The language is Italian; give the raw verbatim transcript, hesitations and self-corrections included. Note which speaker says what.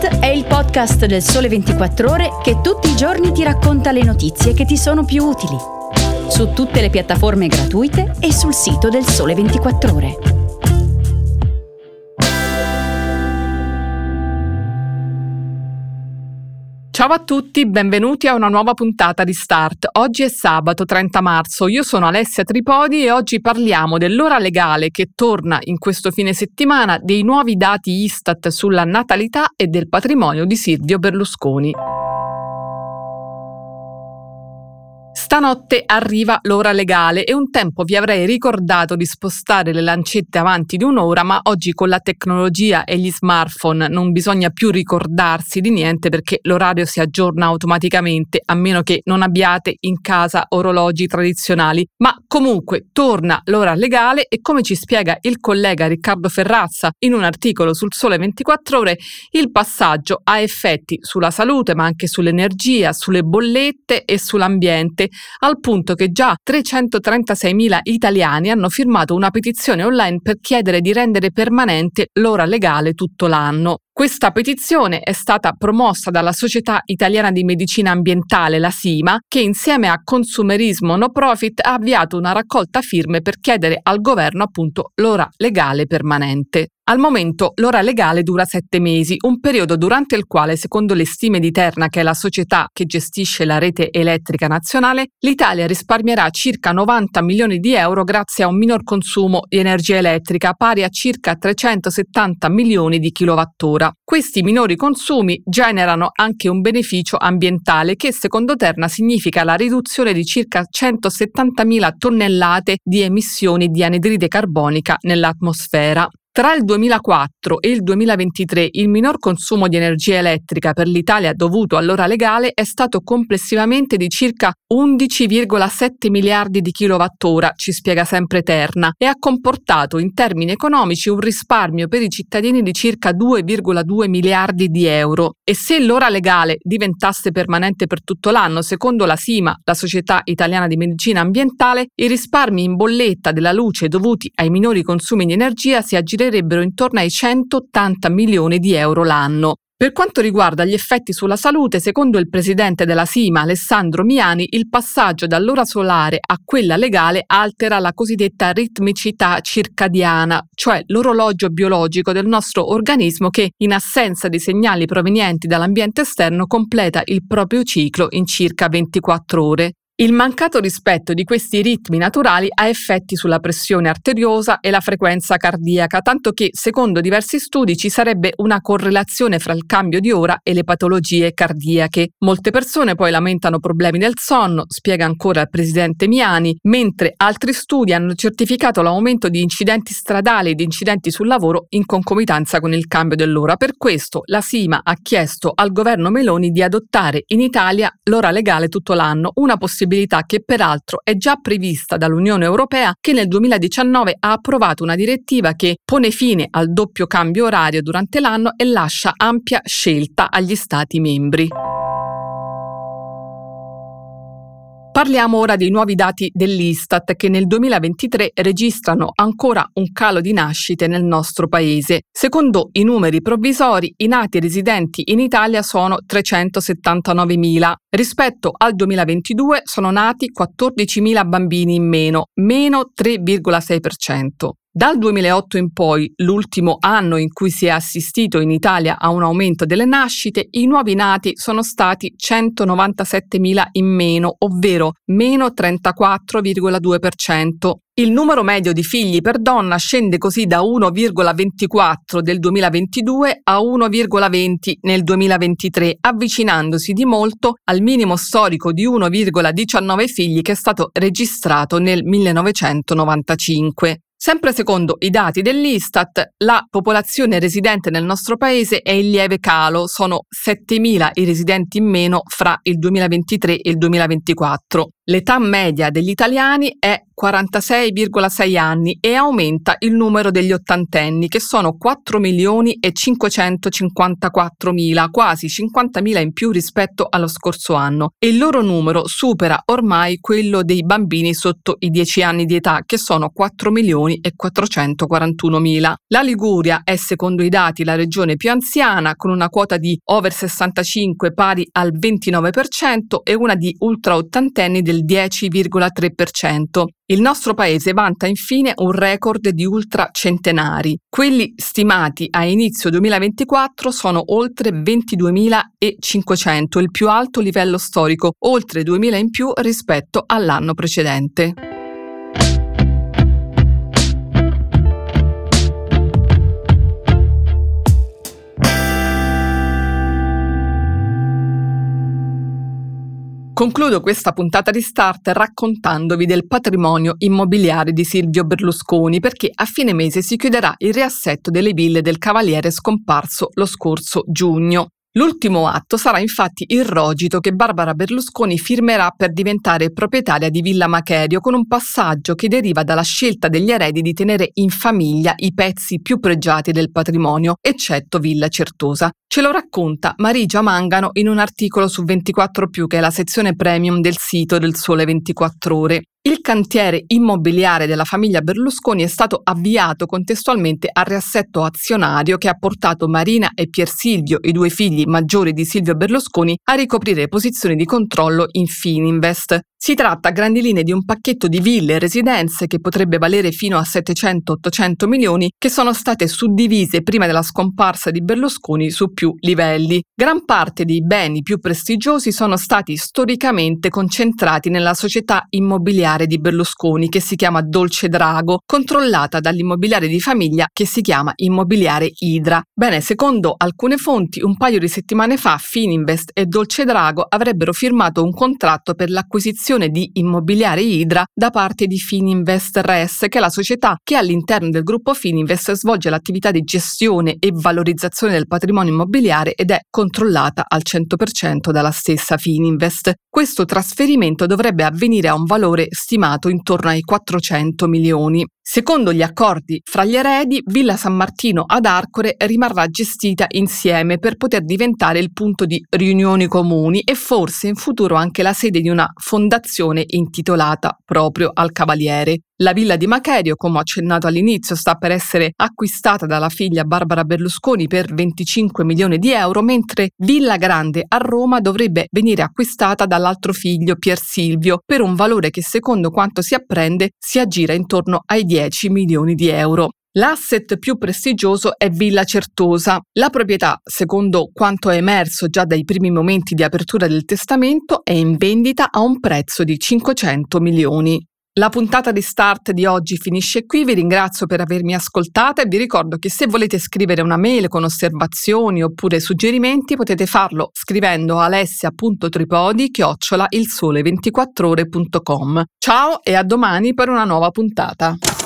Speaker 1: Start è il podcast del Sole ventiquattro Ore che tutti i giorni ti racconta le notizie che ti sono più utili. Su tutte le piattaforme gratuite e sul sito del Sole ventiquattro Ore.
Speaker 2: Ciao a tutti, benvenuti a una nuova puntata di Start. Oggi è sabato trenta marzo, io sono Alessia Tripodi e oggi parliamo dell'ora legale che torna in questo fine settimana, dei nuovi dati Istat sulla natalità e del patrimonio di Silvio Berlusconi. Stanotte arriva l'ora legale e un tempo vi avrei ricordato di spostare le lancette avanti di un'ora, ma oggi con la tecnologia e gli smartphone non bisogna più ricordarsi di niente perché l'orario si aggiorna automaticamente, a meno che non abbiate in casa orologi tradizionali. Ma comunque torna l'ora legale e, come ci spiega il collega Riccardo Ferrazza in un articolo sul Sole ventiquattro Ore, il passaggio ha effetti sulla salute ma anche sull'energia, sulle bollette e sull'ambiente, al punto che già trecentotrentaseiamila italiani hanno firmato una petizione online per chiedere di rendere permanente l'ora legale tutto l'anno. Questa petizione è stata promossa dalla Società Italiana di Medicina Ambientale, la SIMA, che insieme a Consumerismo No Profit ha avviato una raccolta firme per chiedere al governo appunto l'ora legale permanente. Al momento l'ora legale dura sette mesi, un periodo durante il quale, secondo le stime di Terna, che è la società che gestisce la rete elettrica nazionale, l'Italia risparmierà circa novanta milioni di euro grazie a un minor consumo di energia elettrica pari a circa trecentosettanta milioni di kilowattora. Questi minori consumi generano anche un beneficio ambientale che, secondo Terna, significa la riduzione di circa centosettantamila tonnellate di emissioni di anidride carbonica nell'atmosfera. Tra il duemilaquattro e il duemilaventitré il minor consumo di energia elettrica per l'Italia dovuto all'ora legale è stato complessivamente di circa undici virgola sette miliardi di kilowattora, ci spiega sempre Terna, e ha comportato in termini economici un risparmio per i cittadini di circa due virgola due miliardi di euro. E se l'ora legale diventasse permanente per tutto l'anno, secondo la SIMA, la Società Italiana di Medicina Ambientale, i risparmi in bolletta della luce dovuti ai minori consumi di energia si aggirerebbero intorno ai centottanta milioni di euro l'anno. Per quanto riguarda gli effetti sulla salute, secondo il presidente della SIMA, Alessandro Miani, il passaggio dall'ora solare a quella legale altera la cosiddetta ritmicità circadiana, cioè l'orologio biologico del nostro organismo che, in assenza di segnali provenienti dall'ambiente esterno, completa il proprio ciclo in circa ventiquattro ore. Il mancato rispetto di questi ritmi naturali ha effetti sulla pressione arteriosa e la frequenza cardiaca, tanto che, secondo diversi studi, ci sarebbe una correlazione fra il cambio di ora e le patologie cardiache. Molte persone poi lamentano problemi del sonno, spiega ancora il presidente Miani, mentre altri studi hanno certificato l'aumento di incidenti stradali e di incidenti sul lavoro in concomitanza con il cambio dell'ora. Per questo la SIMA ha chiesto al governo Meloni di adottare in Italia l'ora legale tutto l'anno, una possibilità che peraltro è già prevista dall'Unione Europea, che nel duemiladiciannove ha approvato una direttiva che pone fine al doppio cambio orario durante l'anno e lascia ampia scelta agli Stati membri. Parliamo ora dei nuovi dati dell'Istat che nel duemilaventitré registrano ancora un calo di nascite nel nostro paese. Secondo i numeri provvisori, i nati residenti in Italia sono trecentosettantanovemila. Rispetto al duemilaventidue sono nati quattordicimila bambini in meno, meno tre virgola sei per cento. Dal duemilaotto in poi, l'ultimo anno in cui si è assistito in Italia a un aumento delle nascite, i nuovi nati sono stati centonovantasettemila in meno, ovvero meno trentaquattro virgola due per cento. Il numero medio di figli per donna scende così da uno virgola ventiquattro del duemilaventidue a uno virgola venti nel duemilaventitré, avvicinandosi di molto al minimo storico di uno virgola diciannove figli che è stato registrato nel millenovecentonovantacinque. Sempre secondo i dati dell'Istat, la popolazione residente nel nostro paese è in lieve calo, sono settemila i residenti in meno fra il duemilaventitré e il duemilaventiquattro. L'età media degli italiani è quarantasei virgola sei anni e aumenta il numero degli ottantenni, che sono quattro milioni e cinquecentocinquantaquattromila, quasi cinquantamila in più rispetto allo scorso anno, e il loro numero supera ormai quello dei bambini sotto i dieci anni di età, che sono quattro milioni e quattrocentoquarantunomila. La Liguria è, secondo i dati, la regione più anziana, con una quota di over sessantacinque pari al ventinove per cento e una di ultra ottantenni del dieci virgola tre per cento. Il nostro paese vanta infine un record di ultracentenari. Quelli stimati a inizio duemilaventiquattro sono oltre ventiduemilacinquecento, il più alto livello storico, oltre duemila in più rispetto all'anno precedente. Concludo questa puntata di Start raccontandovi del patrimonio immobiliare di Silvio Berlusconi, perché a fine mese si chiuderà il riassetto delle ville del cavaliere scomparso lo scorso giugno. L'ultimo atto sarà infatti il rogito che Barbara Berlusconi firmerà per diventare proprietaria di Villa Macherio, con un passaggio che deriva dalla scelta degli eredi di tenere in famiglia i pezzi più pregiati del patrimonio, eccetto Villa Certosa. Ce lo racconta Marigia Mangano in un articolo su ventiquattro più, che è la sezione premium del sito del Sole ventiquattro Ore. Il cantiere immobiliare della famiglia Berlusconi è stato avviato contestualmente al riassetto azionario che ha portato Marina e Pier Silvio, i due figli maggiori di Silvio Berlusconi, a ricoprire posizioni di controllo in Fininvest. Si tratta a grandi linee di un pacchetto di ville e residenze che potrebbe valere fino a settecento ottocento milioni, che sono state suddivise prima della scomparsa di Berlusconi su più livelli. Gran parte dei beni più prestigiosi sono stati storicamente concentrati nella società immobiliare di Berlusconi, che si chiama Dolce Drago, controllata dall'immobiliare di famiglia che si chiama Immobiliare Idra. Bene, secondo alcune fonti, un paio di settimane fa Fininvest e Dolce Drago avrebbero firmato un contratto per l'acquisizione di Immobiliare Idra da parte di Fininvest Res, che è la società che all'interno del gruppo Fininvest svolge l'attività di gestione e valorizzazione del patrimonio immobiliare ed è controllata al cento per cento dalla stessa Fininvest. Questo trasferimento dovrebbe avvenire a un valore stimato intorno ai quattrocento milioni. Secondo gli accordi fra gli eredi, Villa San Martino ad Arcore rimarrà gestita insieme per poter diventare il punto di riunioni comuni e forse in futuro anche la sede di una fondazione intitolata proprio al cavaliere. La villa di Macherio, come ho accennato all'inizio, sta per essere acquistata dalla figlia Barbara Berlusconi per venticinque milioni di euro, mentre Villa Grande a Roma dovrebbe venire acquistata dall'altro figlio Pier Silvio per un valore che, secondo quanto si apprende, si aggira intorno ai dieci milioni di euro. L'asset più prestigioso è Villa Certosa. La proprietà, secondo quanto è emerso già dai primi momenti di apertura del testamento, è in vendita a un prezzo di cinquecento milioni. La puntata di Start di oggi finisce qui, vi ringrazio per avermi ascoltata e vi ricordo che se volete scrivere una mail con osservazioni oppure suggerimenti potete farlo scrivendo a alessia punto tripodi chiocciola il sole ventiquattro ore punto com. Ciao e a domani per una nuova puntata.